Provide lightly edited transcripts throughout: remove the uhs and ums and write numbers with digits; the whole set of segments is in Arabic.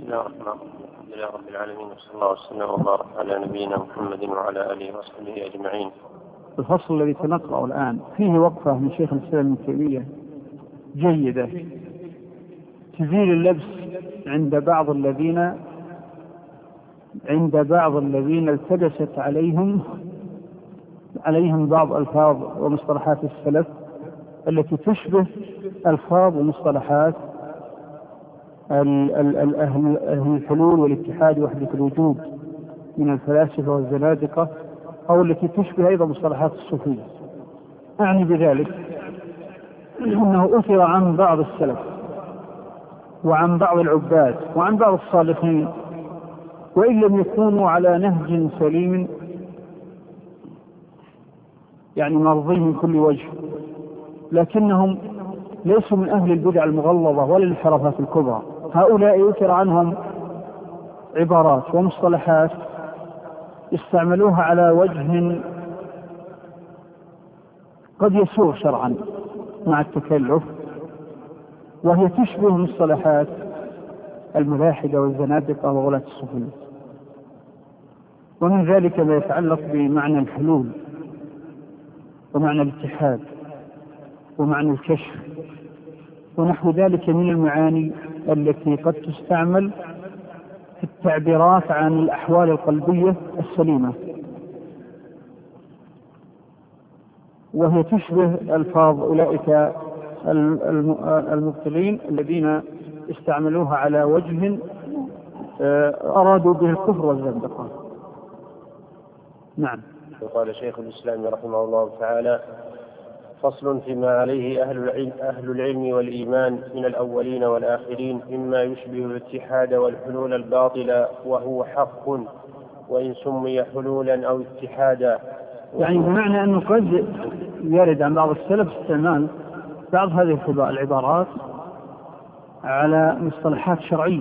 الله الرحمن الرحيم. الحمد لله رب العالمين، وصلى الله وسلم وبارك على نبينا محمد وعلى آله وصحبه أجمعين. الفصل الذي سنقرأه الآن فيه وقفة من شيخ الإسلام ابن تيمية جيدة تزيل اللبس عند بعض الذين التبست عليهم بعض ألفاظ ومصطلحات السلف التي تشبه ألفاظ ومصطلحات أهل الحلول والاتحاد وحدة الوجود من الفلاسفة والزنادقة، أو التي تشبه أيضا مصطلحات الصوفية. أعني بذلك أنه أثر عن بعض السلف وعن بعض العباد وعن بعض الصالحين، وإن لم يكونوا على نهج سليم يعني مرضي من كل وجه، لكنهم ليسوا من أهل البدع المغلظة ولا الانحرافات الكبرى. هؤلاء يثر عنهم عبارات ومصطلحات يستعملوها على وجه قد يسوء شرعا مع التكلف، وهي تشبه مصطلحات الملاحدة والزنادقة وغلاة الصوفية. ومن ذلك ما يتعلق بمعنى الحلول ومعنى الاتحاد ومعنى الكشف ونحو ذلك من المعاني التي قد تستعمل في التعبيرات عن الأحوال القلبية السليمة، وهي تشبه ألفاظ أولئك المبطلين الذين استعملوها على وجه أرادوا به الكفر والزندقة. نعم. وقال شيخ الإسلام رحمه الله تعالى: فصل فيما عليه أهل العلم والإيمان من الأولين والآخرين مما يشبه الاتحاد والحلول الباطلة، وهو حق وإن سمي حلولا أو اتحادا. يعني بمعنى أنه قد يرد عن بعض السلف استعمال بعض هذه العبارات على مصطلحات شرعية،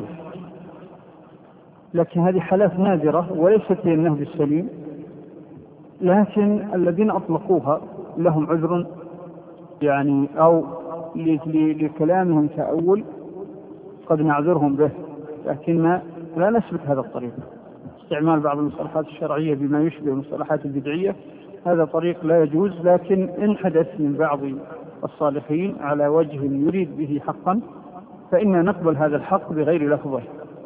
لكن هذه حالات نادرة وليست هي النهج السليم، لكن الذين أطلقوها لهم عذر يعني، أو لكلامهم تأول قد نعذرهم به، لكن لا نسلك هذا الطريق. استعمال بعض المصطلحات الشرعية بما يشبه المصطلحات البدعية هذا طريق لا يجوز، لكن إن حدث من بعض الصالحين على وجه يريد به حقا فإنا نقبل هذا الحق بغير لفظه.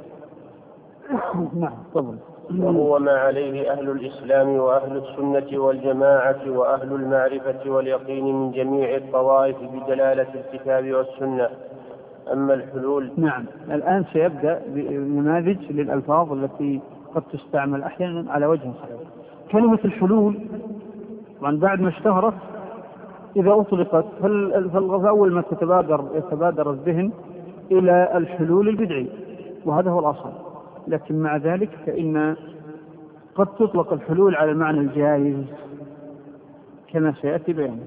نعم تفضل. وهو ما عليه أهل الإسلام وأهل السنة والجماعة وأهل المعرفة واليقين من جميع الطوائف بدلالة الكتاب والسنة. أما الحلول. نعم، الآن سيبدأ بنماذج للألفاظ التي قد تستعمل أحيانا على وجه صحيح. كلمة الحلول طبعا بعد ما اشتهرت إذا أطلقت فأول ما يتبادر الذهن إلى الحلول البدعي، وهذا هو الأصل. لكن مع ذلك فإن قد تطلق الحلول على المعنى الجائز كما سيأتي بيانه.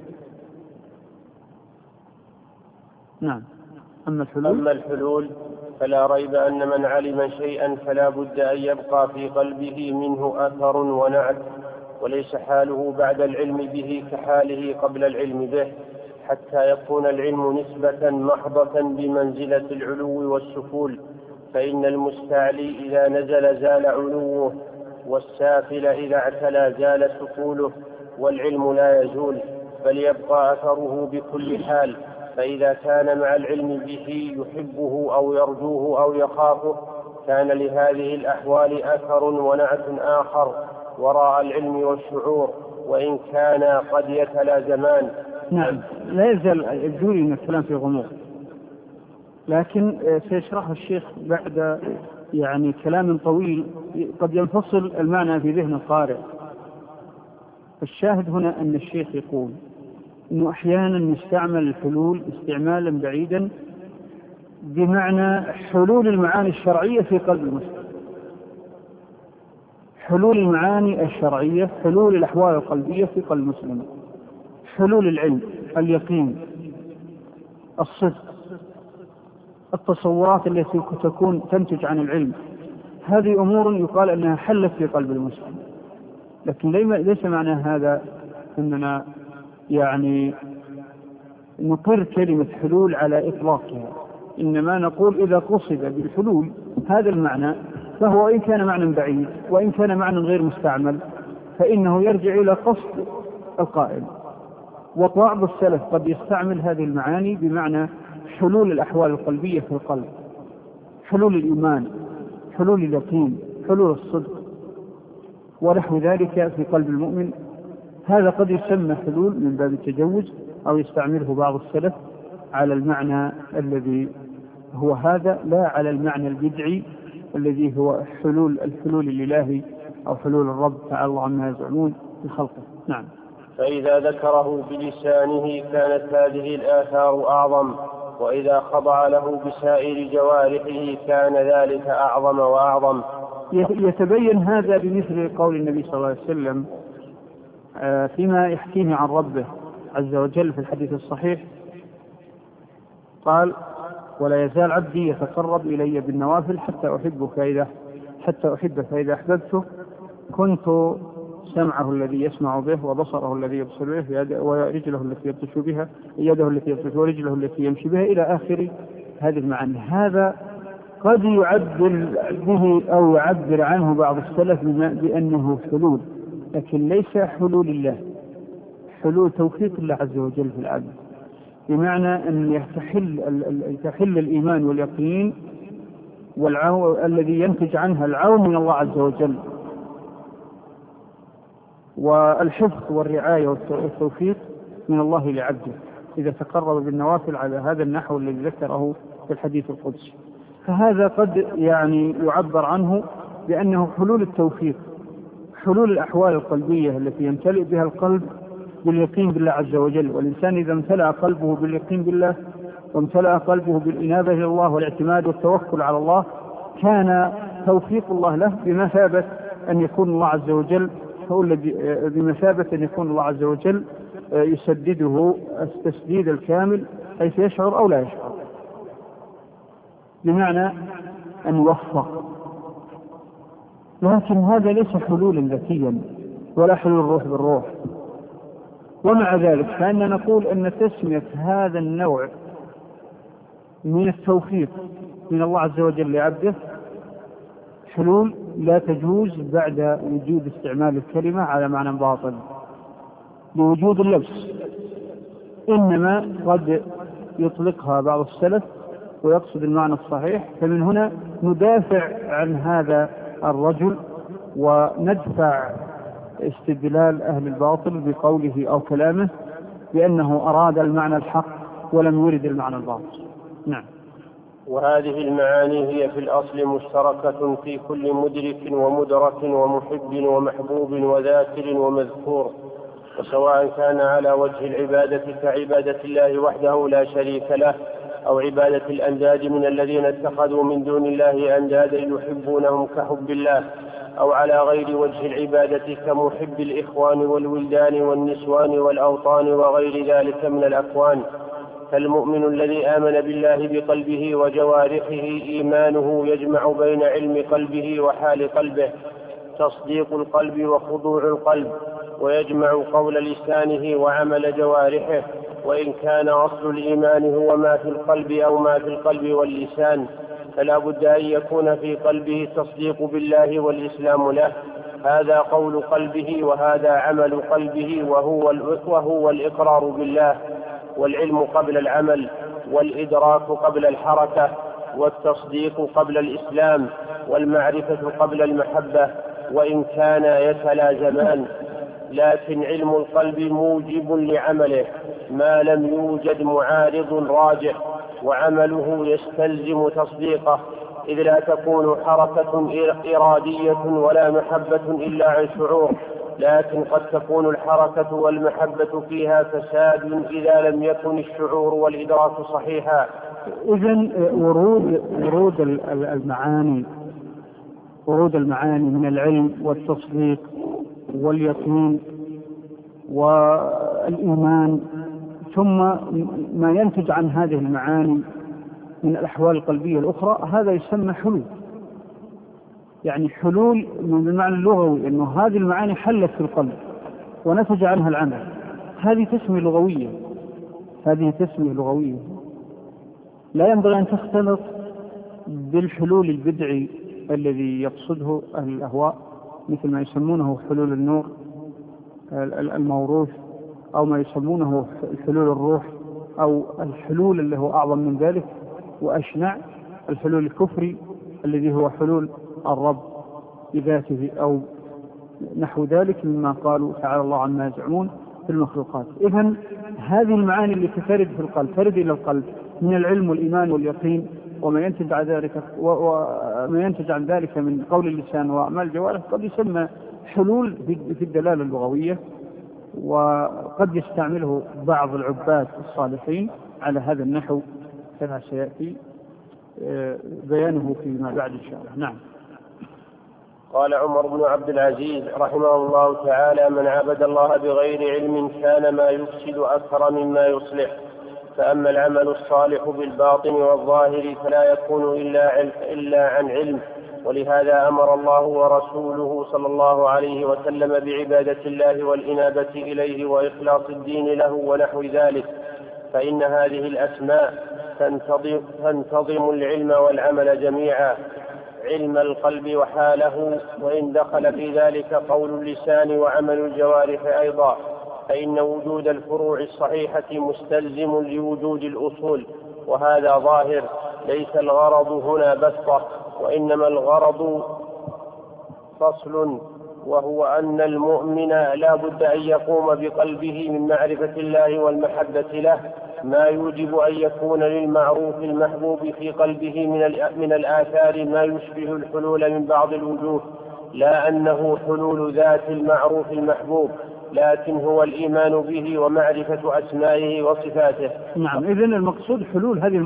نعم. أما الحلول فلا ريب أن من علم شيئا فلا بد أن يبقى في قلبه منه أثر ونعت، وليس حاله بعد العلم به كحاله قبل العلم به، حتى يكون العلم نسبة محضة بمنزلة العلو والسفول. فإن المستعلي إذا نزل زال علوه، والسافل إذا اعتلى زال سفوله، والعلم لا يزول بل يبقى أثره بكل حال. فإذا كان مع العلم به يحبه أو يرجوه أو يخافه كان لهذه الأحوال أثر ونعت آخر وراء العلم والشعور، وإن كان قد يتلازمان. نعم، لا يزال الجوري من الكلام في غموض، لكن سيشرح الشيخ بعد يعني كلام طويل قد ينفصل المعنى في ذهن القارئ. الشاهد هنا أن الشيخ يقول أنه أحيانا يستعمل الحلول استعمالا بعيدا بمعنى حلول المعاني الشرعية في قلب المسلم، حلول المعاني الشرعية، حلول الأحوال القلبية في قلب المسلم، حلول العلم، اليقين، الصدق، التصورات التي تكون تنتج عن العلم. هذه أمور يقال أنها حلت في قلب المسلم، لكن ليس معنى هذا أننا يعني نقر كلمة حلول على إطلاقها، إنما نقول إذا قصد بالحلول هذا المعنى فهو إن كان معنى بعيد وإن كان معنى غير مستعمل فإنه يرجع إلى قصد القائل. وبعض السلف قد يستعمل هذه المعاني بمعنى حلول الأحوال القلبية في القلب، حلول الإيمان، حلول اليقين، حلول الصدق ونحو ذلك في قلب المؤمن. هذا قد يسمى حلول من باب التجوز، أو يستعمله بعض السلف على المعنى الذي هو هذا، لا على المعنى البدعي الذي هو الحلول الإلهي أو حلول الرب تعالى الله عما يزعمون في خلقه. نعم. فإذا ذكره بلسانه كانت هذه الآثار أعظم، وإذا خضع له بسائر جوارحه كان ذلك أعظم وأعظم. يتبين هذا بمثل قول النبي صلى الله عليه وسلم فيما يحكيه عن ربه عز وجل في الحديث الصحيح، قال: ولا يزال عبدي يتقرب إلي بالنوافل حتى أحبه فإذا أحببته كنت سمعه الذي يسمع به، وبصره الذي يبصر به، ورجله التي يبطش بها، يده التي يبطش، ورجله التي يمشي بها، إلى آخر هذه المعاني. هذا قد يعبر به أو يعبر عنه بعض السلف بأنه حلول، لكن ليس حلول الله، حلول توفيق الله عز وجل في العبد، بمعنى أن يتحل الإيمان واليقين الذي ينتج عنها العون من الله عز وجل، والحفظ والرعاية والتوفيق من الله لعبده إذا تقرب بالنوافل على هذا النحو الذي ذكره في الحديث القدسي. فهذا قد يعبر عنه بأنه حلول التوفيق، حلول الأحوال القلبية التي يمتلئ بها القلب باليقين بالله عز وجل. والإنسان إذا امتلأ قلبه باليقين بالله وامتلأ قلبه بالإنابة إلى الله والاعتماد والتوكل على الله، كان توفيق الله له بمثابة أن يكون الله عز وجل يسدده التسديد الكامل حيث يشعر أو لا يشعر، بمعنى أن يوفق. لكن هذا ليس حلولا ذكيا ولا حلول الروح بالروح. ومع ذلك فإننا نقول أن تسمية هذا النوع من التوفيق من الله عز وجل لعبده حلول لا تجوز بعد وجود استعمال الكلمة على معنى باطل بوجود اللبس، إنما قد يطلقها بعض السلف ويقصد المعنى الصحيح. فمن هنا ندافع عن هذا الرجل وندفع استدلال أهل الباطل بقوله أو كلامه بأنه أراد المعنى الحق ولم يرد المعنى الباطل. نعم. وهذه المعاني هي في الأصل مشتركة في كل مدرك ومدرك ومحب ومحبوب وذاكر ومذكور، وسواء كان على وجه العبادة كعبادة الله وحده لا شريك له، أو عبادة الأنداد من الذين اتخذوا من دون الله أندادا يحبونهم كحب الله، أو على غير وجه العبادة كمحب الإخوان والولدان والنسوان والأوطان وغير ذلك من الأكوان. فالمؤمن الذي آمن بالله بقلبه وجوارحه إيمانه يجمع بين علم قلبه وحال قلبه، تصديق القلب وخضوع القلب، ويجمع قول لسانه وعمل جوارحه، وإن كان أصل الإيمان هو ما في القلب أو ما في القلب واللسان، فلا بد أن يكون في قلبه تصديق بالله والإسلام له. هذا قول قلبه وهذا عمل قلبه، وهو الإقرار بالله، والعلم قبل العمل، والإدراك قبل الحركة، والتصديق قبل الإسلام، والمعرفة قبل المحبة، وإن كان يتلازمان. لكن علم القلب موجب لعمله ما لم يوجد معارض راجح، وعمله يستلزم تصديقه، إذ لا تكون حركة إرادية ولا محبة إلا عن شعور، لكن قد تكون الحركة والمحبة فيها فساد إذا لم يكن الشعور والإدراك صحيحا. إذن ورود المعاني من العلم والتصديق واليقين والإيمان، ثم ما ينتج عن هذه المعاني من الأحوال القلبية الأخرى، هذا يسمى حلول. يعني حلول من المعنى اللغوي أنه هذه المعاني حلت في القلب ونتج عنها العمل، هذه تسمية لغوية. لا ينبغي أن تختلط بالحلول البدعي الذي يقصده أهل الأهواء، مثل ما يسمونه حلول النور الموروث، أو ما يسمونه حلول الروح، أو الحلول اللي هو أعظم من ذلك وأشنع، الحلول الكفري الذي هو حلول الرب بذاته أو نحو ذلك مما قالوا تعالى الله عما يزعمون في المخلوقات. إذن هذه المعاني التي ترد في القلب ترد إلى القلب من العلم والإيمان واليقين وما ينتج عن ذلك من قول اللسان وأعمال الجوارح قد يسمى حلول في الدلالة اللغوية، وقد يستعمله بعض العباد الصالحين على هذا النحو كما سيأتي بيانه فيما بعد إن شاء الله. نعم. قال عمر بن عبد العزيز رحمه الله تعالى: من عبد الله بغير علم كان ما يفسد أكثر مما يصلح، فأما العمل الصالح بالباطن والظاهر فلا يكون إلا عن علم، ولهذا أمر الله ورسوله صلى الله عليه وسلم بعبادة الله والإنابة إليه وإخلاص الدين له ونحو ذلك، فإن هذه الأسماء تنتظم العلم والعمل جميعا، علم القلب وحاله، وإن دخل في ذلك قول اللسان وعمل الجوارح أيضا، فإن وجود الفروع الصحيحة مستلزم لوجود الأصول، وهذا ظاهر، ليس الغرض هنا بسطة، وإنما الغرض فصل، وهو أن المؤمن لا بد أن يقوم بقلبه من معرفة الله والمحبة له ما يوجب أن يكون للمعروف المحبوب في قلبه من الآثار ما يشبه الحلول من بعض الوجوه، لا أنه حلول ذات المعروف المحبوب، لكن هو الإيمان به ومعرفة أسمائه وصفاته. نعم. إذن المقصود حلول هذه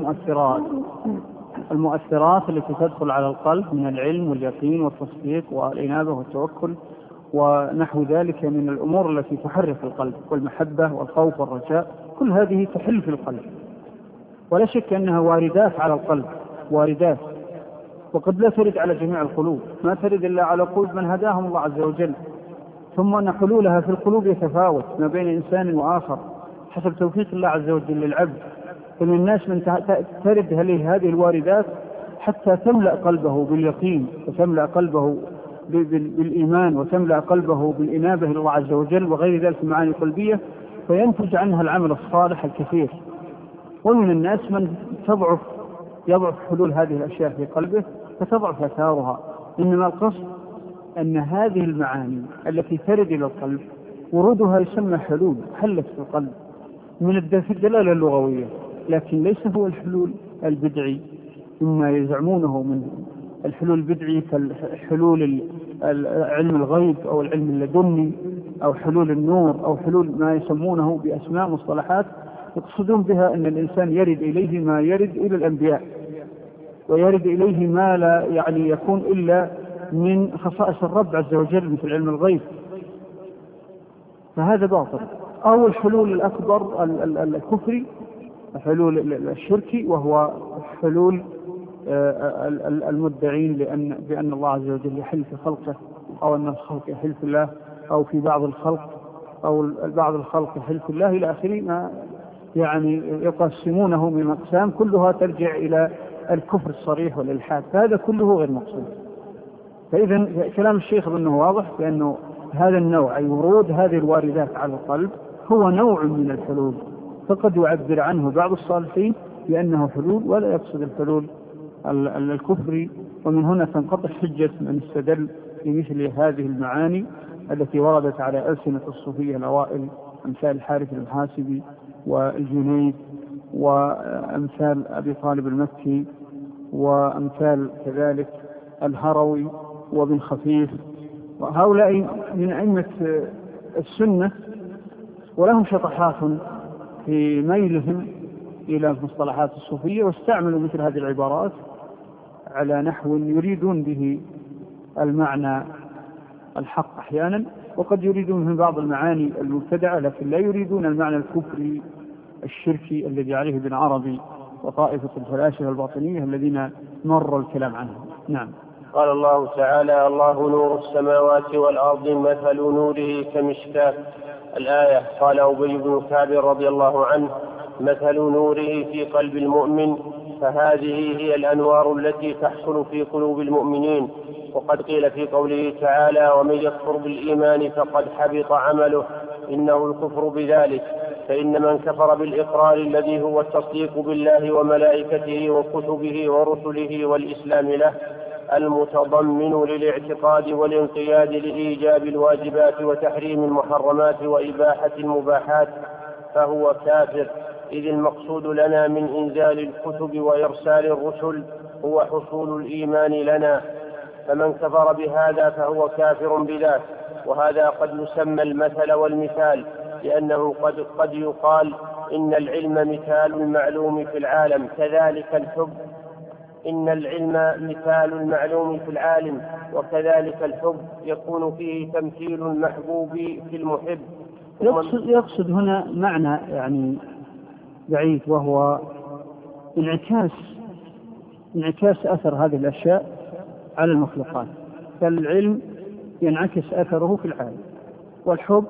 المؤثرات التي تدخل على القلب من العلم واليقين والتصديق والإنابة والتوكل ونحو ذلك من الأمور التي تحرك القلب، والمحبة والخوف والرجاء، كل هذه تحل في القلب، ولا شك أنها واردات على القلب، واردات، وقد لا ترد على جميع القلوب، ما ترد إلا على قلوب من هداهم الله عز وجل، ثم أن حلولها في القلوب يتفاوت ما بين إنسان وآخر حسب توفيق الله عز وجل للعبد. فمن الناس من ترد هذه الواردات حتى تملأ قلبه باليقين، وتملأ قلبه بالإيمان، وتملأ قلبه بالإنابة إلى الله عز وجل وغير ذلك المعاني القلبية، فينتج عنها العمل الصالح الكثير. ومن الناس من يضعف حلول هذه الأشياء في قلبه فتضعف أثارها. إنما القصد أن هذه المعاني التي ترد إلى القلب ورودها يسمى حلول، حلت في القلب في الدلالة اللغوية، لكن ليس هو الحلول البدعي مما يزعمونه من الحلول البدعي كالحلول علم الغيب أو العلم اللدني أو حلول النور أو حلول ما يسمونه بأسماء مصطلحات يقصدون بها أن الإنسان يرد إليه ما يرد إلى الأنبياء، ويرد إليه ما لا يكون إلا من خصائص الرب عز وجل مثل علم الغيب، فهذا باطل. أو الحلول الأكبر الكفري، حلول الشركي، وهو حلول المدعين بأن الله عز وجل يحل في خلقه، أو أن الخلق يحل في الله، أو في بعض الخلق، أو بعض الخلق يحل في الله إلى آخره، ما يقسمونه من أقسام كلها ترجع إلى الكفر الصريح والإلحاد، فهذا كله غير مقصود. فإذا كلام الشيخ أنه واضح بأنه هذا النوع، أي ورود هذه الواردات على القلب، هو نوع من الحلول، فقد يعبر عنه بعض الصالحين بأنه حلول ولا يقصد الحلول الكفري. ومن هنا تنقطع حجة من استدل بمثل هذه المعاني التي وردت على ألسنة الصوفية الأوائل، أمثال الحارث المحاسبي والجنيد وأمثال أبي طالب المكي وأمثال كذلك الهروي وابن خفيف، وهؤلاء من أئمة السنة، ولهم شطحات في ميلهم إلى المصطلحات الصوفية، واستعملوا مثل هذه العبارات على نحو يريدون به المعنى الحق أحيانا، وقد يريدون من بعض المعاني المبتدعة، لكن لا يريدون المعنى الكفري الشركي الذي عليه ابن عربي وطائفة الفلاسفة الباطنية الذين مر الكلام عنهم. نعم. قال الله تعالى: الله نور السماوات والأرض مثل نوره كمشكاة، الآية. قال أبي بن كعب رضي الله عنه: مثل نوره في قلب المؤمن فهذه هي الأنوار التي تحصل في قلوب المؤمنين. وقد قيل في قوله تعالى: ومن يكفر بالإيمان فقد حبط عمله، إنه الكفر بذلك. فإن من كفر بالإقرار الذي هو التصديق بالله وملائكته وكتبه ورسله والإسلام له المتضمن للاعتقاد والانقياد لإيجاب الواجبات وتحريم المحرمات وإباحة المباحات، فهو كافر. إذ المقصود لنا من إنزال الكتب وإرسال الرسل هو حصول الإيمان لنا، فمن كفر بهذا فهو كافر بذاك. وهذا قد يسمى المثل والمثال، لأنه قد يقال إن العلم مثال المعلوم في العالم، كذلك الحب إن العلم مثال المعلوم في العالم، وكذلك الحب يكون فيه تمثيل المحبوب في المحب. يقصد هنا معنى يعني بعيد، وهو انعكاس أثر هذه الأشياء على المخلوقات. فالعلم ينعكس أثره في العالم، والحب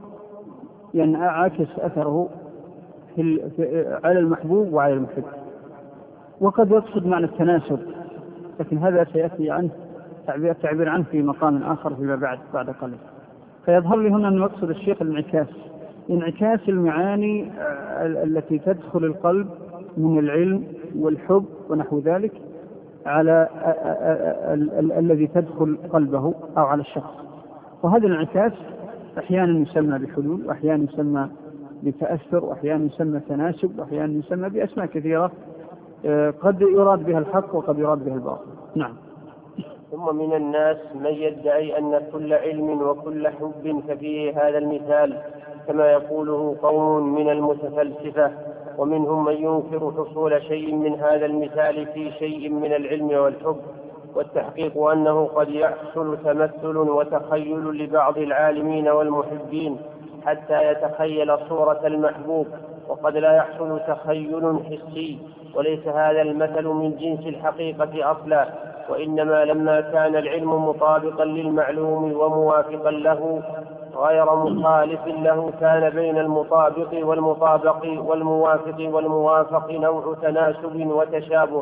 ينعكس أثره على المحبوب وعلى المحب. وقد يقصد معنى التناسب، لكن هذا سيأتي عنه تعبير عنه في مقام آخر فيما بعد قليل. فيظهر لي هنا أن مقصد الشيخ انعكاس المعاني التي تدخل القلب من العلم والحب ونحو ذلك على الذي تدخل قلبه أو على الشخص. وهذا الانعكاس أحيانا يسمى بحلول، وأحيانا يسمى بتأثر، وأحيانا يسمى تناسب، وأحيانا يسمى بأسماء كثيرة قد يراد بها الحق وقد يراد بها الباطل. نعم. ثم من الناس من يدعي أن كل علم وكل حب ففيه هذا المثال، كما يقوله قوم من المتفلسفة، ومنهم من ينكر حصول شيء من هذا المثال في شيء من العلم والحب. والتحقيق أنه قد يحصل تمثل وتخيل لبعض العالمين والمحبين حتى يتخيل صورة المحبوب، وقد لا يحصل تخيل حسي، وليس هذا المثل من جنس الحقيقة أصلا، وإنما لما كان العلم مطابقا للمعلوم وموافقا له غير مخالف له، كان بين المطابق والمطابق والموافق والموافق نوع تناسب وتشابه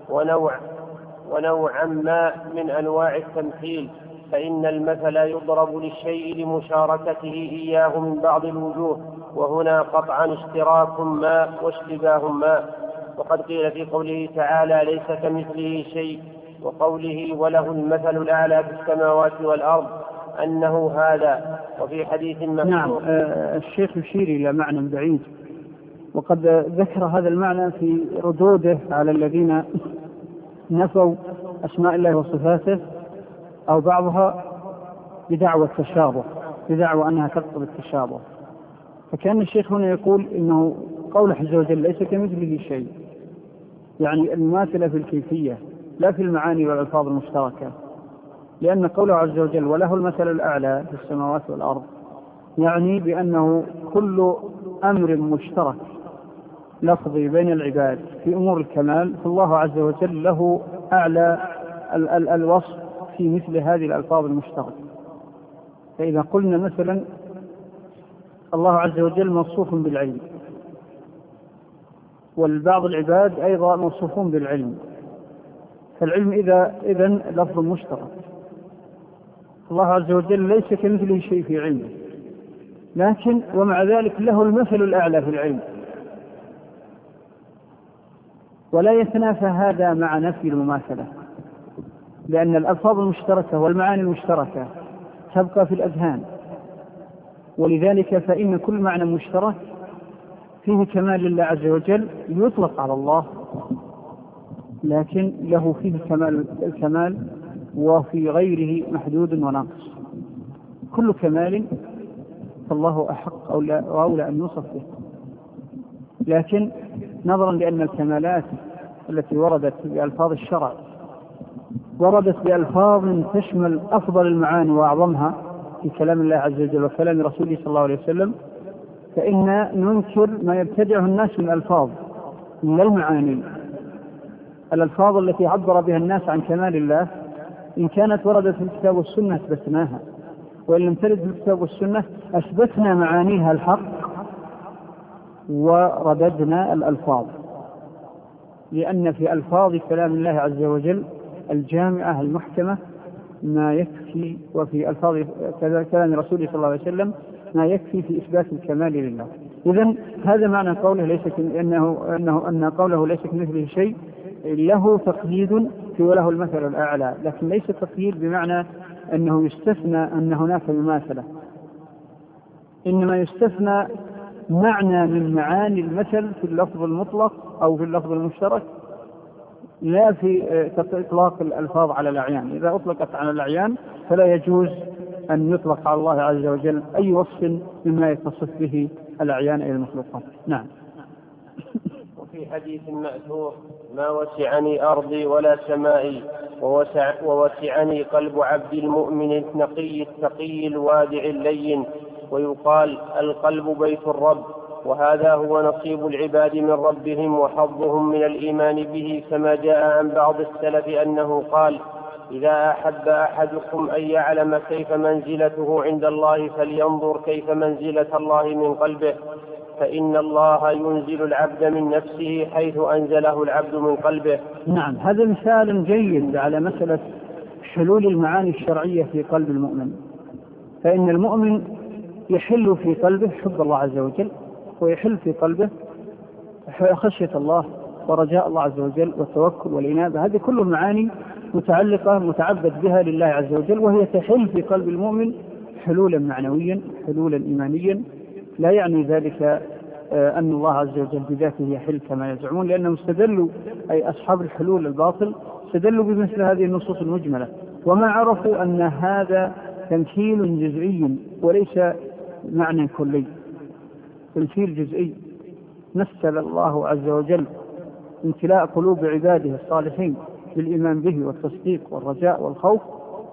ونوعا ما من أنواع التمثيل. فإن المثل يضرب للشيء لمشاركته إياه من بعض الوجوه، وهنا قطعا اشتراك ما واشتباه ما. وقد قيل في قوله تعالى: ليس كمثله شيء، وقوله: وله المثل الأعلى في السماوات والأرض، أنه هذا. وفي حديث نعم. الشيخ يشير إلى معنى بعيد، وقد ذكر هذا المعنى في ردوده على الذين نفوا أسماء الله وصفاته أو بعضها بدعوى التشابه، بدعوى أنها تقتضي التشابه. فكان الشيخ هنا يقول إنه قول عز وجل ليس كمثله شيء، يعني المماثلة في الكيفية لا في المعاني والألفاظ المشتركة، لأن قوله عز وجل وله المثل الأعلى في السماوات والأرض يعني بأنه كل أمر مشترك لفظي بين العباد في أمور الكمال، فالله عز وجل له أعلى الوصف في مثل هذه الألفاظ المشتركة. فإذا قلنا مثلا الله عز وجل موصوف بالعلم، والبعض العباد أيضا موصوفون بالعلم، فالعلم إذن لفظ مشترك. الله عز وجل ليس كمثله شيء في علمه، لكن ومع ذلك له المثل الأعلى في العلم. ولا يتنافى هذا مع نفي المماثلة، لأن الألفاظ المشتركة والمعاني المشتركة تبقى في الأذهان، ولذلك فإن كل معنى مشترك فيه كمال لله عز وجل يطلق على الله، لكن له فيه الكمال وفي غيره محدود وناقص. كل كمال فالله أحق أولى أن يوصف به، لكن نظرا لأن الكمالات التي وردت بألفاظ الشرع وردت بألفاظ تشمل أفضل المعاني وأعظمها في كلام الله عز وجل وكلام رسوله صلى الله عليه وسلم، فإن ننكر ما يبتدعه الناس من ألفاظ من المعاني. الألفاظ التي عبر بها الناس عن كمال الله إن كانت وردت في الكتاب والسنة أثبتناها، وإن لم ترد في الكتاب والسنة أثبتنا معانيها الحق ورددنا الألفاظ. لأن في ألفاظ كلام الله عز وجل الجامعة المحكمة ما يكفي، وفي ألفاظ كلام رسوله صلى الله عليه وسلم ما يكفي في إثبات الكمال لله. إذن هذا معنى قوله أن قوله ليس كمثله شيء، له تقييد وله المثل الأعلى، لكن ليس تقييد بمعنى أنه يستثنى أن هناك مماثلة، إنما يستثنى معنى من معاني المثل في اللفظ المطلق أو في اللفظ المشترك، لا في إطلاق الألفاظ على الأعيان. إذا أطلقت على الأعيان فلا يجوز أن يطلق على الله عز وجل أي وصف مما يتصف به الأعيان إلى المخلوقات. نعم. وفي حديث مأثور: ما وسعني أرضي ولا سمائي، ووسعني قلب عبد المؤمن النقي التقي الوادع اللين. ويقال: القلب بيت الرب، وهذا هو نصيب العباد من ربهم وحظهم من الإيمان به، كما جاء عن بعض السلف أنه قال: إذا أحب أحدكم أن يعلم كيف منزلته عند الله فلينظر كيف منزلة الله من قلبه، فإن الله ينزل العبد من نفسه حيث أنزله العبد من قلبه. نعم، هذا مثال جيد على مسألة حلول المعاني الشرعية في قلب المؤمن. فإن المؤمن يحل في قلبه حب الله عز وجل، ويحل في قلبه خشية الله ورجاء الله عز وجل والتوكل والإنابة. هذه كل معاني متعلقة متعبد بها لله عز وجل، وهي تحل في قلب المؤمن حلولا معنويا حلولا إيمانيا. لا يعني ذلك أن الله عز وجل بذاته يحل كما يزعمون، لأنهم استدلوا، أي أصحاب الحلول الباطل استدلوا بمثل هذه النصوص المجملة، وما عرفوا أن هذا تمثيل جزئي وليس معنى كلي، تمثيل جزئي. مثل الله عز وجل امتلاء قلوب عباده الصالحين بالإيمان به والتصديق والرجاء والخوف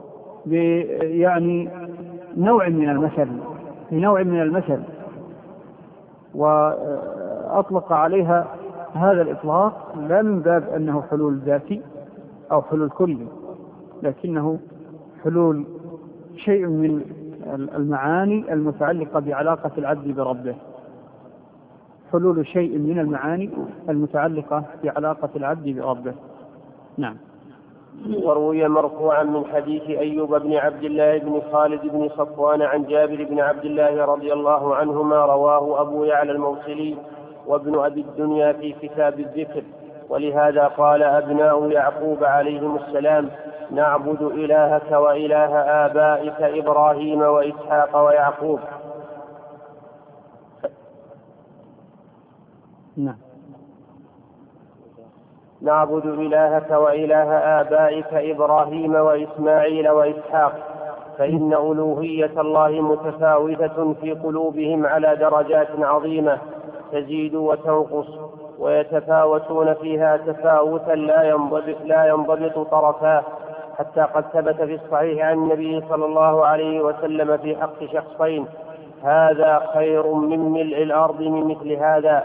يعني نوع من المثل، بنوع من المثل، وأطلق عليها هذا الإطلاق لا من باب أنه حلول ذاتي أو حلول كلي، لكنه حلول شيء من المعاني المتعلقة بعلاقة العبد بربه، حلول شيء من المعاني المتعلقة بعلاقة العبد بربه. نعم. وروي مرفوعا من حديث أيوب بن عبد الله بن خالد بن صفوان عن جابر بن عبد الله رضي الله عنهما، رواه أبو يعلى الموصلي وابن أبي الدنيا في كتاب الذكر. ولهذا قال أبناء يعقوب عليهم السلام: نعبد إلهك وإله آبائك إبراهيم وإسحاق ويعقوب. نعبد إلهك وإله آبائك إبراهيم وإسماعيل وإسحاق، فإن ألوهية الله متفاوتة في قلوبهم على درجات عظيمة تزيد وتنقص، ويتفاوتون فيها تفاوتا لا ينضبط طرفاه، حتى قد ثبت في الصحيح عن النبي صلى الله عليه وسلم في حق شخصين: هذا خير من ملء الأرض من مثل هذا.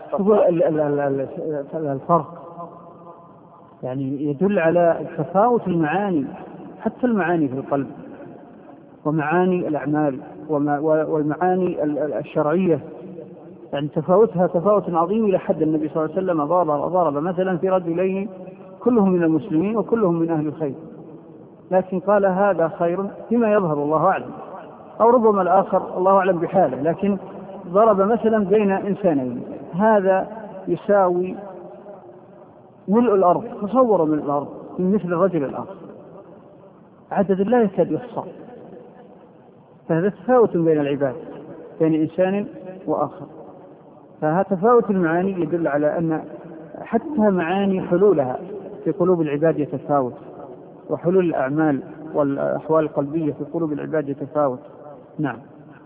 الفرق يعني يدل على تفاوت المعاني، حتى المعاني في القلب ومعاني الأعمال والمعاني الشرعية، يعني تفاوتها تفاوت عظيم إلى حد النبي صلى الله عليه وسلم ضرب مثلا في رجلين كلهم من المسلمين وكلهم من أهل الخير، لكن قال هذا خير فيما يظهر الله أعلم، أو ربما الآخر الله أعلم بحاله، لكن ضرب مثلا بين إنسانين، هذا يساوي ملء الأرض، تصوروا ملء الأرض من مثل الرجل الآخر، عدد لا يكاد يحصى. فهذا تفاوت بين العباد، بين إنسان وآخر. فهذا تفاوت المعاني يدل على أن حتى معاني حلولها في قلوب العباد يتفاوت، وحلول الأعمال والأحوال القلبية في قلوب العباد يتفاوت. نعم.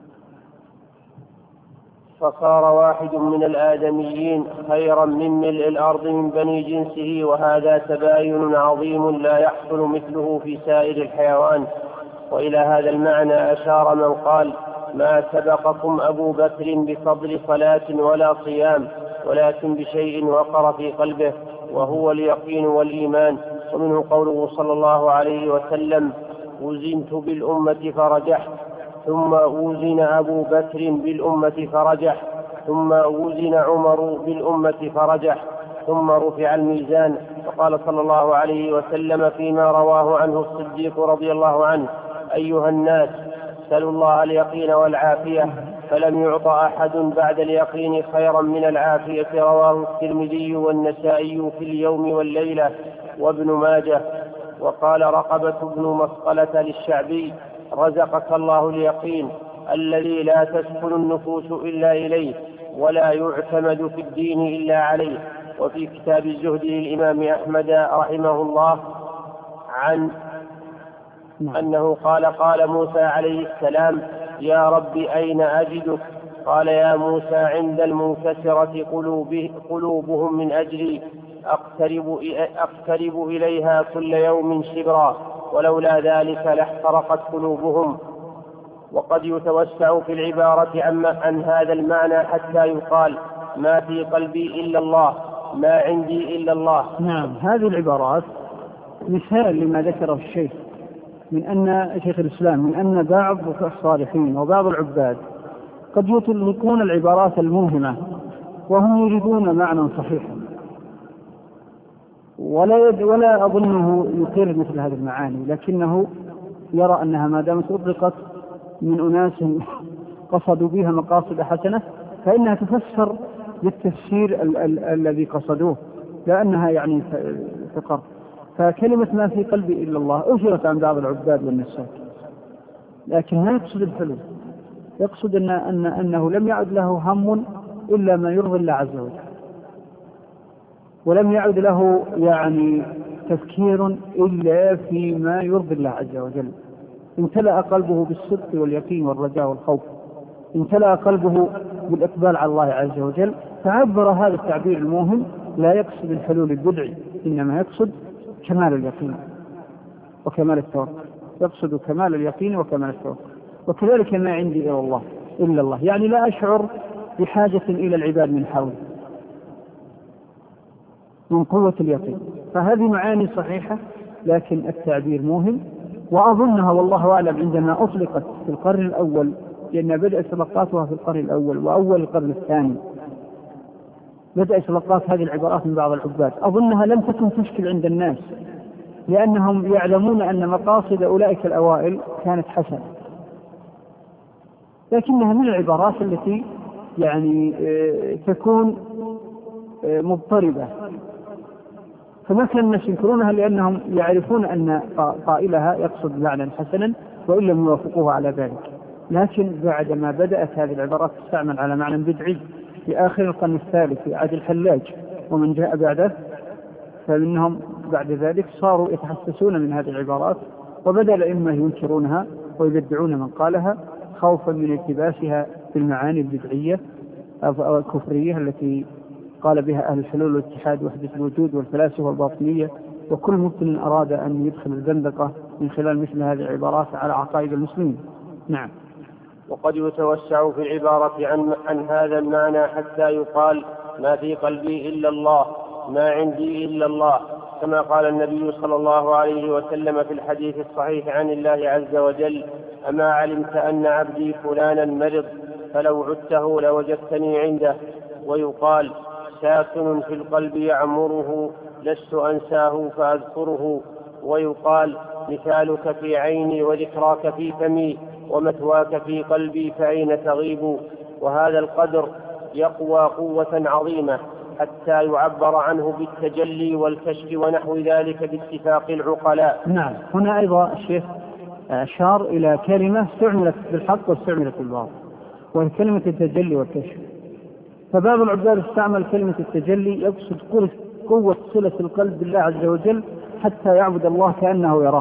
فصار واحد من الآدميين خيرا من ملء الأرض من بني جنسه، وهذا تباين عظيم لا يحصل مثله في سائر الحيوان. وإلى هذا المعنى أشار من قال: ما سبقكم أبو بكر بفضل صلاة ولا صيام، ولكن بشيء وقر في قلبه، وهو اليقين والإيمان. ومنه قوله صلى الله عليه وسلم: وزنت بالأمة فرجحت، ثم وزن أبو بكر بالأمة فرجح، ثم وزن عمر بالأمة فرجح. ثم رفع الميزان. وقال صلى الله عليه وسلم فيما رواه عنه الصديق رضي الله عنه: أيها الناس، سلوا الله اليقين والعافية، فلم يعط أحد بعد اليقين خيرا من العافية. رواه الترمذي والنسائي في اليوم والليلة وابن ماجه. وقال رقبة بن مسقلة للشعبي: رزقك الله اليقين الذي لا تسكن النفوس إلا إليه ولا يعتمد في الدين إلا عليه. وفي كتاب الزهد للإمام أحمد رحمه الله عن أنه قال موسى عليه السلام: يا رب أين أجدك؟ قال: يا موسى عند المنكسرة قلوبهم من أجلي، أقترب إليها كل يوم شبرا، ولولا ذلك لاحترقت قلوبهم. وقد يتوسع في العبارة عن هذا المعنى حتى يقال: ما في قلبي إلا الله، ما عندي إلا الله. نعم، هذه العبارات مثال لما ذكره الشيخ من أن شيخ الإسلام من أن بعض الصالحين وبعض العباد قد يطلقون العبارات الموهمة وهم يريدون معنى صحيحا، ولا أظنه يقر مثل هذه المعاني، لكنه يرى أنها ما دامت أطلقت من أناس قصدوا بها مقاصد حسنة فإنها تفسر بالتفسير الذي قصدوه، لأنها يعني فقط. فكلمة ما في قلبي إلا الله أثرت عن بعض العباد والنساك، لكن لا يقصد الحلول، يقصد أنه لم يعد له هم إلا ما يرضي الله عز وجل، ولم يعد له يعني تفكير إلا فيما يرضي الله عز وجل. امتلأ قلبه بالصدق واليقين والرجاء والخوف، امتلأ قلبه بالإقبال على الله عز وجل، فعبر هذا التعبير الموهم لا يقصد الحلول البدعي، إنما يقصد كمال اليقين وكمال التوكل، يقصد كمال اليقين وكمال التوكل. وكذلك ما عندي إلا الله، يعني لا أشعر بحاجة إلى العباد من حولي من قوة اليقين. فهذه معاني صحيحة، لكن التعبير موهم، وأظنها والله أعلم عندما أطلقت في القرن الأول، لأن بدأ إطلاقاتها في القرن الأول وأول القرن الثاني، بدأ إطلاقات هذه العبارات من بعض العباد، أظنها لم تكن تشكل عند الناس، لأنهم يعلمون أن مقاصد أولئك الأوائل كانت حسنة، لكنها من العبارات التي يعني تكون مضطربة، فمثلا الناس ينكرونها لأنهم يعرفون أن قائلها يقصد معنى حسنا وإن لم يوافقوه على ذلك. لكن بعدما بدأت هذه العبارات تستعمل على معنى بدعي في آخر القرن الثالث في عهد الحلاج ومن جاء بعده، فمنهم بعد ذلك صاروا يتحسسون من هذه العبارات، وبدأ الأئمة ينكرونها ويبدعون من قالها خوفا من التباسها في المعاني البدعية أو الكفرية التي قال بها أهل الحلول والاتحاد وحدة الوجود والفلاسفة والباطنية، وكل مبطن أراد أن يدخل الزندقة من خلال مثل هذه العبارات على عقائد المسلمين. نعم. وقد يتوسع في العبارة عن هذا المعنى حتى يقال: ما في قلبي إلا الله، ما عندي إلا الله، كما قال النبي صلى الله عليه وسلم في الحديث الصحيح عن الله عز وجل: أما علمت أن عبدي فلانا مرض فلو عدته لوجدتني عنده. ويقال: ساكن في القلب يعمره لست أنساه فأذكره. ويقال: مثالك في عيني وذكراك في فمي ومثواك في قلبي فأين تغيب. وهذا القدر يقوى قوة عظيمة حتى يعبر عنه بالتجلي والكشف ونحو ذلك باتفاق العقلاء. نعم. هنا أيضا الشيخ أشار إلى كلمة استعملت بالحق واستعملت بالباطل، وهي كلمة التجلي والكشف. فبعض العباد استعمل كلمة التجلي يقصد قوة صلة القلب بالله عز وجل حتى يعبد الله كأنه يراه،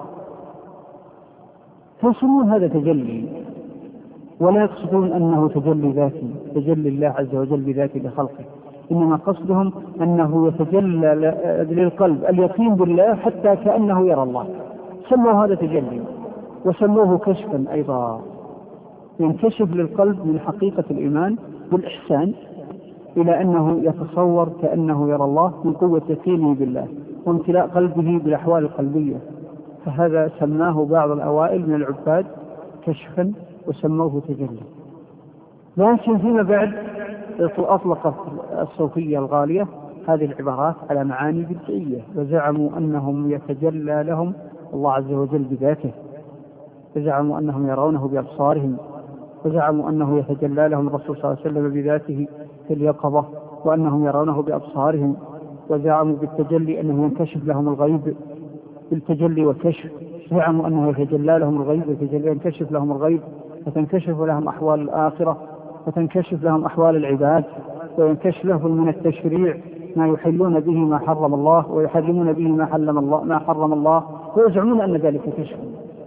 فيصنون هذا تجلي، ولا يقصدون أنه تجلي ذاتي، تجلي الله عز وجل بذاته لخلقه، إنما قصدهم أنه يتجلى للقلب اليقين بالله حتى كأنه يرى الله، سموا هذا تجلي. وسموه كشفا أيضا، ينكشف للقلب من حقيقة الإيمان والإحسان إلى أنه يتصور كأنه يرى الله من قوة يقينه بالله وامتلاء قلبه بالأحوال القلبية. فهذا سماه بعض الأوائل من العباد كشفا وسموه تجلي. لكن فيما بعد أطلقت الصوفية الغالية هذه العبارات على معاني بدعية، وزعموا أنهم يتجلى لهم الله عز وجل بذاته، وزعموا أنهم يرونه بأبصارهم، وزعموا أنه يتجلى لهم الرسول صلى الله عليه وسلم بذاته في اليقظة وأنهم يرونه بأبصارهم، وزعموا بالتجلي أنه ينكشف لهم الغيب بالتجلي والكشف، زعموا أنه يتجلى لهم الغيب وينكشف لهم الغيب، فتنكشف لهم أحوال الآخرة، وتنكشف لهم أحوال العباد، وينكشف لهم من التشريع ما يحلون به ما حرم الله، ويحرمون به ما حرم الله، ويزعمون أن ذلك كشف.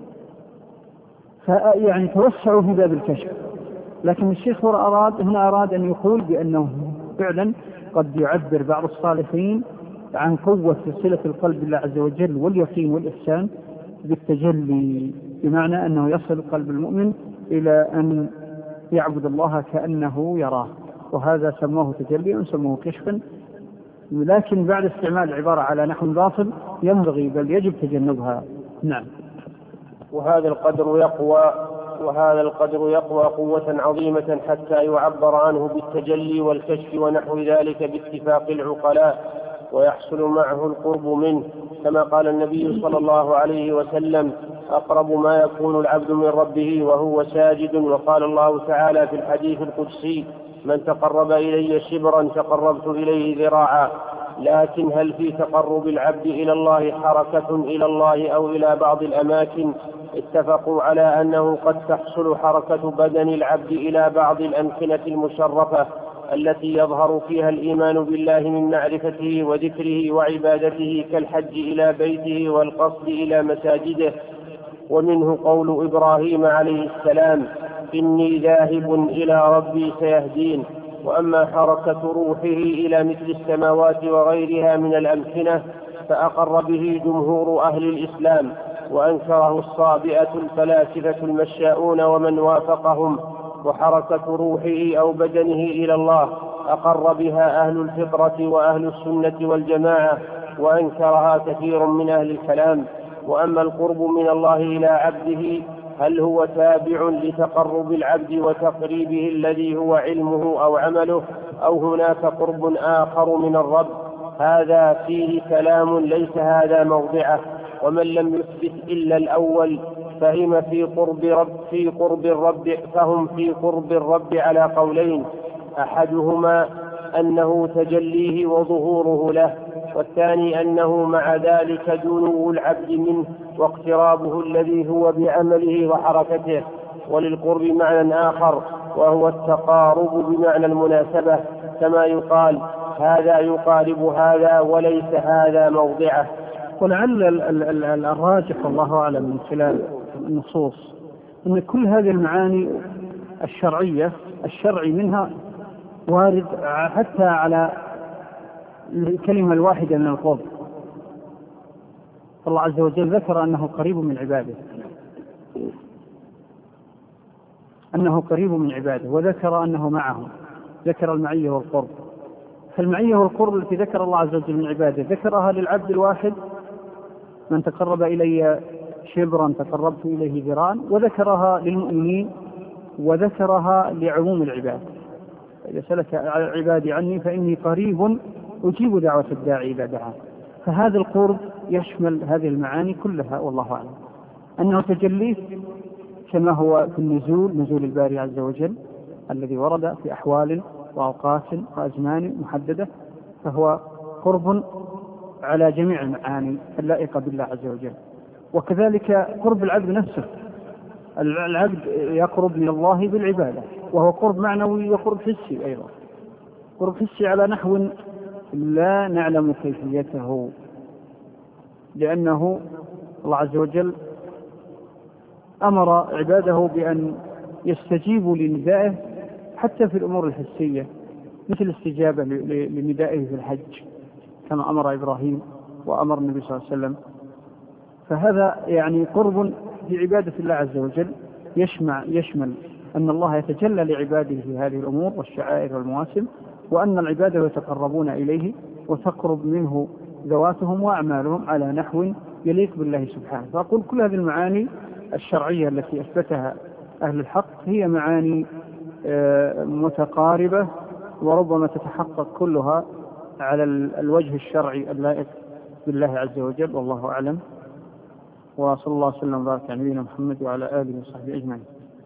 فيعني توسعوا في باب الكشف. لكن الشيخ هنا أراد أن يقول بأنه فعلا قد يعبر بعض الصالحين عن قوة صلة القلب بالله عز وجل واليقين والإحسان بالتجلي، بمعنى أنه يصل قلب المؤمن إلى أن يعبد الله كأنه يراه، وهذا سموه تجلي وسموه كشفا. لكن بعد استعمال العبارة على نحو باطل ينبغي بل يجب تجنبها. نعم. وهذا القدر يقوى قوة عظيمة حتى يعبر عنه بالتجلي والكشف ونحو ذلك باتفاق العقلاء، ويحصل معه القرب منه، كما قال النبي صلى الله عليه وسلم: أقرب ما يكون العبد من ربه وهو ساجد. وقال الله تعالى في الحديث القدسي: من تقرب إلي شبرا تقربت إليه ذراعا. لكن هل في تقرب العبد إلى الله حركة إلى الله أو إلى بعض الأماكن؟ اتفقوا على أنه قد تحصل حركة بدن العبد إلى بعض الأمكنة المشرفة التي يظهر فيها الإيمان بالله من معرفته وذكره وعبادته، كالحج إلى بيته والقصد إلى مساجده. ومنه قول إبراهيم عليه السلام: إني ذاهب إلى ربي سيهدين. وأما حركة روحه إلى مثل السماوات وغيرها من الأمكنة فأقر به جمهور أهل الإسلام، وأنكره الصابئة الفلاسفة المشاؤون ومن وافقهم. وحركة روحه أو بدنه إلى الله أقر بها أهل الفطرة وأهل السنة والجماعة، وأنكرها كثير من أهل الكلام. وأما القرب من الله إلى عبده هل هو تابع لتقرب العبد وتقريبه الذي هو علمه أو عمله، أو هناك قرب آخر من الرب؟ هذا فيه كلام ليس هذا موضعه. ومن لم يثبت إلا الأول فهم في قرب الرب على قولين: أحدهما أنه تجليه وظهوره له، والثاني أنه مع ذلك دنو العبد منه واقترابه الذي هو بعمله وحركته. وللقرب معنى آخر وهو التقارب بمعنى المناسبة، كما يقال: هذا يقارب هذا وليس هذا موضعه. ولعل الراجح والله أعلم من خلال النصوص أن كل هذه المعاني الشرعي منها وارد حتى على الكلمة الواحدة من القرب. الله عز وجل ذكر أنه قريب من عباده، وذكر أنه معهم، ذكر المعية والقرب. فالمعية والقرب التي ذكر الله عز وجل من عباده ذكرها للعبد الواحد: من تقرب إلي شبرا تقربت إليه ذراعا، وذكرها للمؤمنين، وذكرها لعموم العباد: إذا سلك عبادي عني فإني قريب أجيب دعوة الداعي إذا دعان. فهذا القرب يشمل هذه المعاني كلها والله أعلم. أنه تجلي كما هو في نزول الباري عز وجل الذي ورد في أحوال وأوقات وأزمان محددة، فهو قرب على جميع المعاني اللائقة بالله عز وجل. وكذلك قرب العبد نفسه، العبد يقرب من الله بالعبادة، وهو قرب معنوي وقرب حسي أيضا، قرب حسي على نحو لا نعلم كيفيته، لأنه الله عز وجل أمر عباده بأن يستجيبوا لندائه حتى في الأمور الحسية، مثل استجابة لندائه في الحج كما أمر إبراهيم وأمر النبي صلى الله عليه وسلم. فهذا يعني قرب بعبادة الله عز وجل يشمل أن الله يتجلى لعباده في هذه الأمور والشعائر والمواسم، وأن العبادة يتقربون إليه وتقرب منه ذواتهم وأعمالهم على نحو يليق بالله سبحانه. فأقول كل هذه المعاني الشرعية التي أثبتها أهل الحق هي معاني متقاربة، وربما تتحقق كلها على الوجه الشرعي اللائق بالله عز وجل، والله أعلم. وصلى الله وسلم وبارك على نبينا محمد وعلى آله وصحبه أجمعين.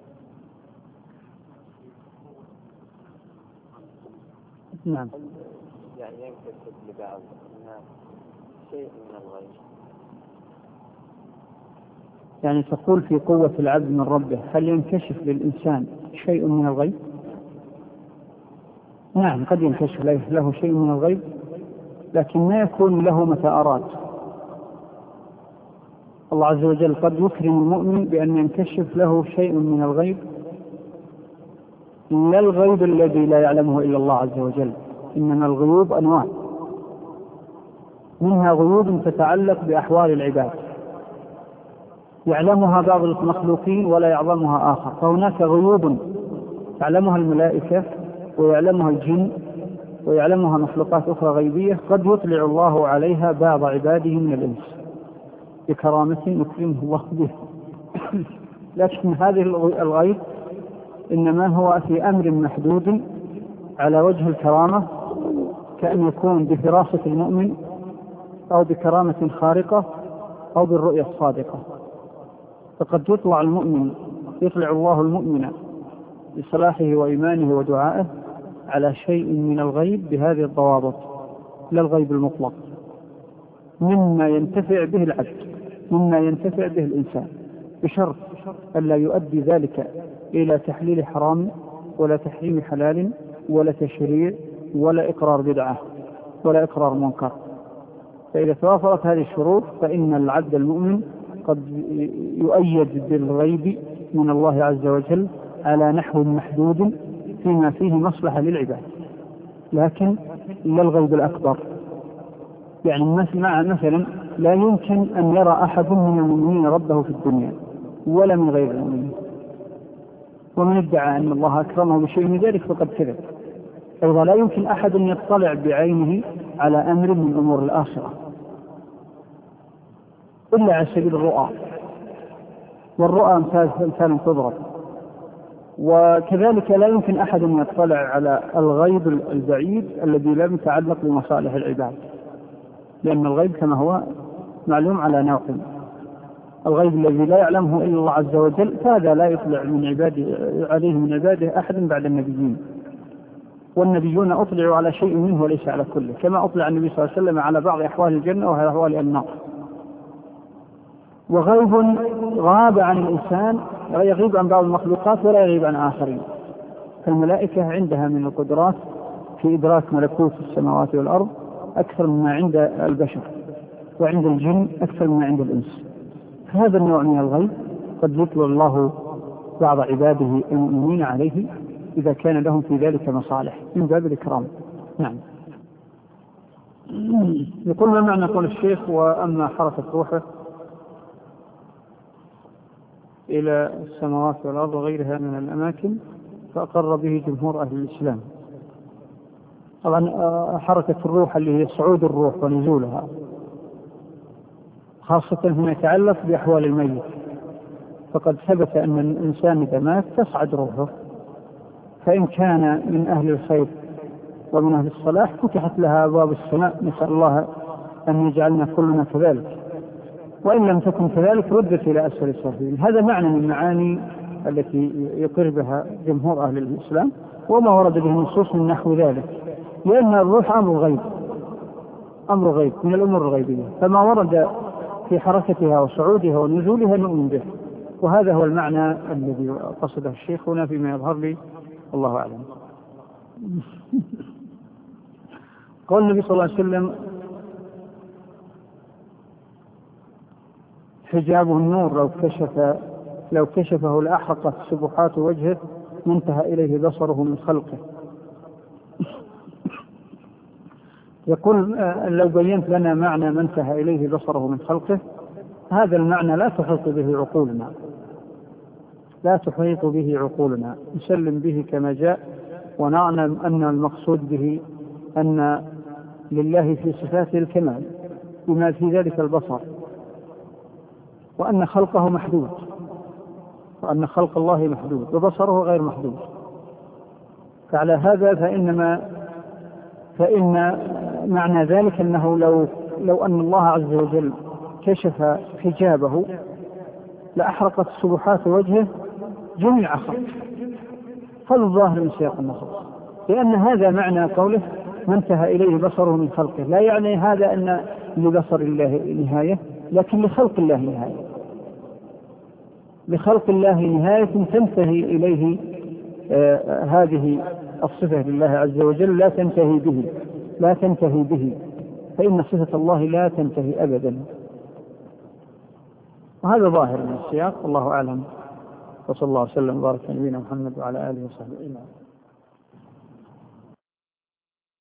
نعم. يعني ينكسب لبعض الناس شيء من الغيب. يعني تقول في قوة العبد من ربه، هل ينكشف للإنسان شيء من الغيب؟ نعم، قد ينكشف له شيء من الغيب، لكن ما يكون له متى أراد. الله عز وجل قد يكرم المؤمن بأن ينكشف له شيء من الغيب، لا الغيب الذي لا يعلمه إلا الله عز وجل، إنما الغيوب أنواع، منها غيوب تتعلق بأحوال العباد يعلمها بعض المخلوقين ولا يعلمها آخر، فهناك غيوب تعلمها الملائكة ويعلمها الجن ويعلمها مخلوقات أخرى غيبية، قد يطلع الله عليها بعض عباده من الإنس بكرامة يكرمه الله به. لكن هذه الغيب إنما هو في أمر محدود على وجه الكرامة، كأن يكون بفراسة المؤمن أو بكرامة خارقة أو بالرؤية الصادقة. فقد يطلع الله المؤمن بصلاحه وإيمانه ودعائه على شيء من الغيب بهذه الضوابط، لا الغيب المطلق، مما ينتفع به العبد، مما ينتفع به الإنسان، بشرط ألا يؤدي ذلك إلى تحليل حرام ولا تحريم حلال ولا تشريع ولا إقرار بدعة ولا إقرار منكر. فإذا توافرت هذه الشروط فإن العبد المؤمن قد يؤيد بالغيب من الله عز وجل على نحو محدود فيما فيه مصلحة للعباد، لكن لا الغيب الأكبر. يعني مثلا لا يمكن أن يرى أحد من المؤمنين ربه في الدنيا ولا من غير المؤمنين، ومن ادعى أن الله أكرمه بشيء من ذلك فقد كذب. أيضا لا يمكن أحد أن يطلع بعينه على أمر من أمور الآخرة إلا على سبيل الرؤى، والرؤى أمثال تضرب. وكذلك لا يمكن أحد أن يطلع على الغيب البعيد الذي لم يتعلق بمصالح العباد، لأن الغيب كما هو معلوم على نوع: الغيب الذي لا يعلمه إلا الله عز وجل، فهذا لا يطلع عليه من عباده أحد بعد النبيين، والنبيون أطلعوا على شيء منه وليس على كله، كما أطلع النبي صلى الله عليه وسلم على بعض أحوال الجنة وعلى أحوال النار. وغيب غاب عن الإنسان يغيب عن بعض المخلوقات ولا يغيب عن آخرين، فالملائكة عندها من القدرات في إدراك ملكوت السماوات والأرض أكثر مما عند البشر، وعند الجن أكثر مما عند الإنس. هذا النوع من الغيب قد يطلع الله بعض عباده المؤمنين عليه إذا كان لهم في ذلك مصالح من باب الإكرام. نعم. يقول ما معنى قول الشيخ: وأما حركة روحه إلى السماوات والأرض وغيرها من الأماكن فأقر به جمهور أهل الإسلام. طبعا حركة الروح اللي هي صعود الروح ونزولها، خاصة فيما يتعلق بأحوال الميت، فقد ثبت أن الإنسان إذا مات تصعد روحه، فإن كان من أهل الخير ومن أهل الصلاح فتحت لها أبواب السماء، نسأل الله أن يجعلنا كلنا كذلك، وإن لم تكن كذلك ردت إلى أسفل السافلين. هذا معنى من المعاني التي يقر بها جمهور أهل الإسلام، وما ورد به النصوص من نحو ذلك، لأن الروح أمر غيب من الأمور الغيبية، فما ورد في حركتها وصعودها ونزولها نؤمن به، وهذا هو المعنى الذي قصده الشيخ هنا فيما يظهر لي، الله أعلم. قال النبي صلى الله عليه وسلم: حجابه النور لو كشفه لأحرقت سبحات وجهه منتهى إليه بصره من خلقه. يقول: لو بينت لنا معنى منتهى إليه بصره من خلقه، هذا المعنى لا تحيط به عقولنا، نسلم به كما جاء، ونعلم أن المقصود به أن لله في صفاته الكمال بما في ذلك البصر، وأن خلقه محدود، وأن خلق الله محدود وبصره غير محدود. فعلى هذا فإن معنى ذلك أنه لو أن الله عز وجل كشف حجابه لأحرقت سبحات وجهه جميع خلقه. هذا الظاهر من سياق النصوص، لأن هذا معنى قوله ما انتهى إليه بصره من خلقه. لا يعني هذا أن لبصر الله نهاية، لكن لخلق الله نهاية، لخلق الله نهاية تنتهي إليه هذه الصفة لله عز وجل، لا تنتهي به، فإن صفة الله لا تنتهي أبدا. وهذا ظاهر من السياق، والله أعلم. وصلى الله وسلم وبارك على نبينا محمد وعلى آله وصحبه أجمعين.